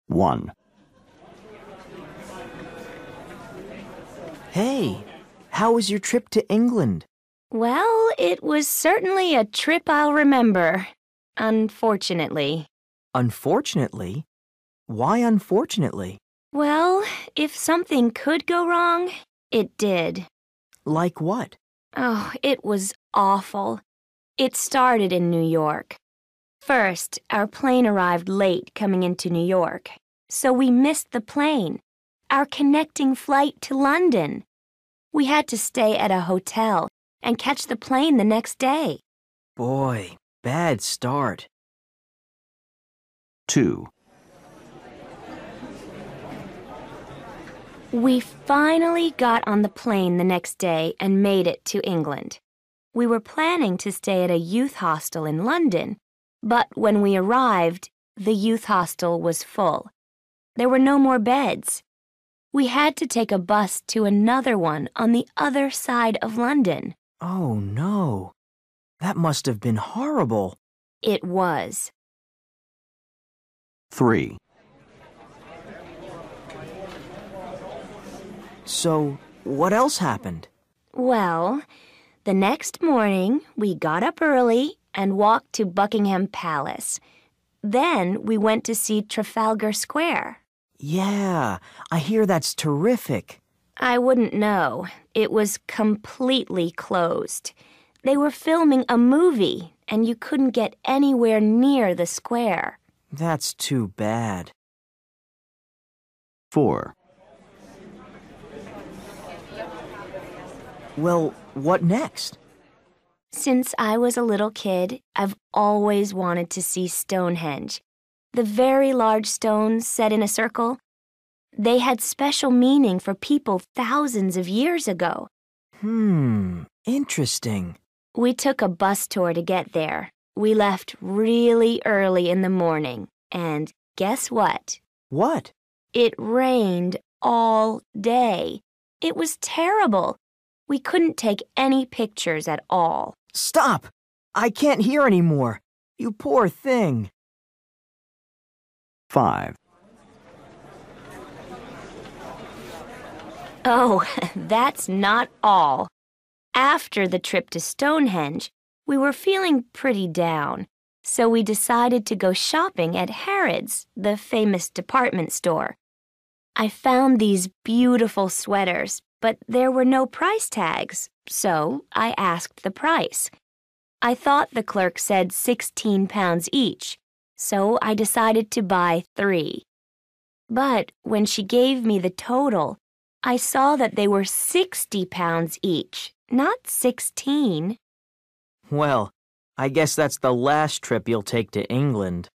1. Hey, how was your trip to England? Well, it was certainly a trip I'll remember. Unfortunately. Unfortunately? Why unfortunately? Well, if something could go wrong, it did. Like what? Oh, it was awful. It started in New York. First, our plane arrived late coming into New York, so we missed the plane, our connecting flight to London. We had to stay at a hotel and catch the plane the next day. Boy, bad start. 2. We finally got on the plane the next day and made it to England. We were planning to stay at a youth hostel in London, but when we arrived, the youth hostel was full. There were no more beds. We had to take a bus to another one on the other side of London. Oh no, that must have been horrible. It was. 3. So, what else happened? Well, the next morning, we got up early and walked to Buckingham Palace. Then we went to see Trafalgar Square. Yeah, I hear that's terrific. I wouldn't know. It was completely closed. They were filming a movie, and you couldn't get anywhere near the square. That's too bad. 4. Well, what next? Since I was a little kid, I've always wanted to see Stonehenge. The very large stones set in a circle. They had special meaning for people thousands of years ago. Interesting. We took a bus tour to get there. We left really early in the morning, and guess what? What? It rained all day. It was terrible. We couldn't take any pictures at all. Stop! I can't hear anymore. You poor thing. 5. Oh, that's not all. After the trip to Stonehenge, we were feeling pretty down, so we decided to go shopping at Harrods, the famous department store. I found these beautiful sweaters, but there were no price tags, so I asked the price. I thought the clerk said £16 each, so I decided to buy 3. But when she gave me the total, I saw that they were £60 each, not 16. Well, I guess that's the last trip you'll take to England.